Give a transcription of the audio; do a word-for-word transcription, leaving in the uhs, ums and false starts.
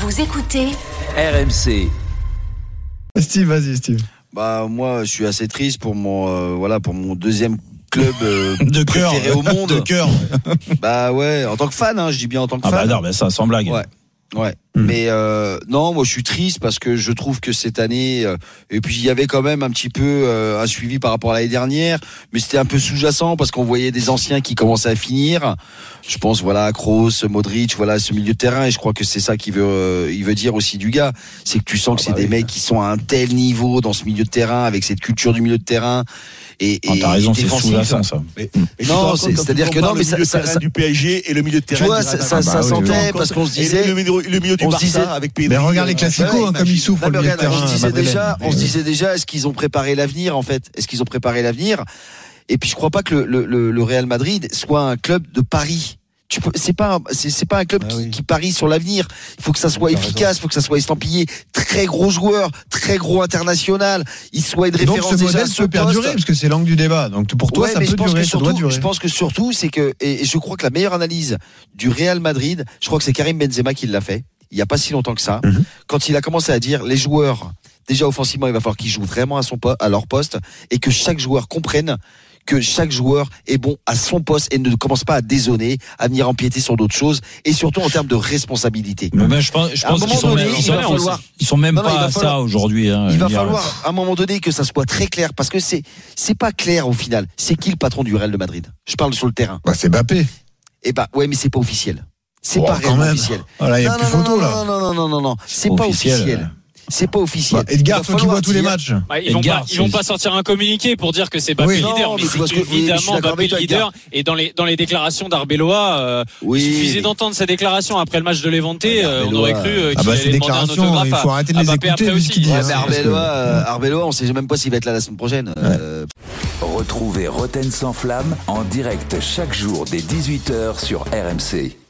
Vous écoutez R M C. Steve, vas-y Steve. Bah moi, je suis assez triste pour mon euh, voilà pour mon deuxième club euh, de cœur préféré au monde. De cœur. Bah ouais, en tant que fan, hein, je dis bien en tant que ah fan. Ah bah non, mais ça sans blague. Ouais. Ouais, mmh. mais euh, non, moi je suis triste parce que je trouve que cette année, euh, et puis il y avait quand même un petit peu euh, un suivi par rapport à l'année dernière, mais c'était un peu sous-jacent parce qu'on voyait des anciens qui commençaient à finir. Je pense voilà à Kroos, Modric, voilà ce milieu de terrain, et je crois que c'est ça qu'il veut, euh, il veut dire aussi du gars, c'est que tu sens que ah bah c'est oui. des mecs qui sont à un tel niveau dans ce milieu de terrain avec cette culture du milieu de terrain. Et, ah, t'as et, raison, et c'est sous-jacent ça. Et, et non, c'est, c'est-à-dire que non, mais ça, ça, ça du P S G et le milieu de terrain. Tu vois, ça, ça, ah bah ça oui, sentait oui. parce qu'on se disait, le milieu, le milieu du Barça disait, avec Pedri. Mais regarde les classicos, ouais, hein, comme ils souffrent. Non, le regarde, terrain, on se disait Madeleine. déjà, on se disait déjà, est-ce qu'ils ont préparé l'avenir en fait Est-ce qu'ils ont préparé l'avenir Et puis je crois pas que le, le, le Real Madrid soit un club de paris. Tu peux, c'est pas, c'est, c'est pas un club ah qui, oui. qui parie sur l'avenir. Il faut que ça soit efficace, il faut que ça soit estampillé. Très gros joueur, très gros international. Il soit une référence donc ce déjà. Modèle peut perdurer parce que c'est l'angle du débat. Donc pour toi, ouais, ça peut durer, ça surtout, doit durer. Je pense que surtout, c'est que, et je crois que la meilleure analyse du Real Madrid, je crois que c'est Karim Benzema qui l'a fait. Il y a pas si longtemps que ça, mm-hmm. quand il a commencé à dire les joueurs, déjà offensivement, il va falloir qu'ils jouent vraiment à son po- à leur poste et que chaque joueur comprenne que chaque joueur est bon à son poste et ne commence pas à dézonner, à venir empiéter sur d'autres choses, et surtout en termes de responsabilité. Mais ben, je pense, je pense qu'ils sont, donné, même, il va falloir, ils sont même non, pas non, à falloir, ça aujourd'hui. Hein, il va dire. falloir à un moment donné que ça soit très clair, parce que c'est c'est pas clair au final. C'est qui le patron du Real de Madrid ? Je parle sur le terrain. Bah c'est Mbappé. Eh ben ouais, mais c'est pas officiel. C'est oh, pas réellement officiel. Voilà, il y a non, plus non, photo non, là. Non non non non non non, c'est, c'est pas officiel. officiel. C'est pas officiel. Bah, Edgar, toi qui vois tous les matchs. Bah, ils vont Edgar, pas, ils vont pas sortir un communiqué pour dire que c'est Mbappé oui, le leader, non, mais, mais c'est parce que, évidemment oui, Mbappé le leader. Et dans les dans les déclarations d'Arbeloa, euh, oui, il suffisait mais... d'entendre sa déclaration après le match de Levante, euh, on aurait cru euh, qu'il ah bah, allait demander un autographe. Il faut arrêter de les Mbappé écouter, après aussi. qu'ils disent. Ouais, mais Arbeloa, euh, Arbeloa, on sait même pas s'il va être là la semaine prochaine. Ouais. Euh... Retrouvez Roten sans flamme en direct chaque jour dès dix-huit heures sur R M C.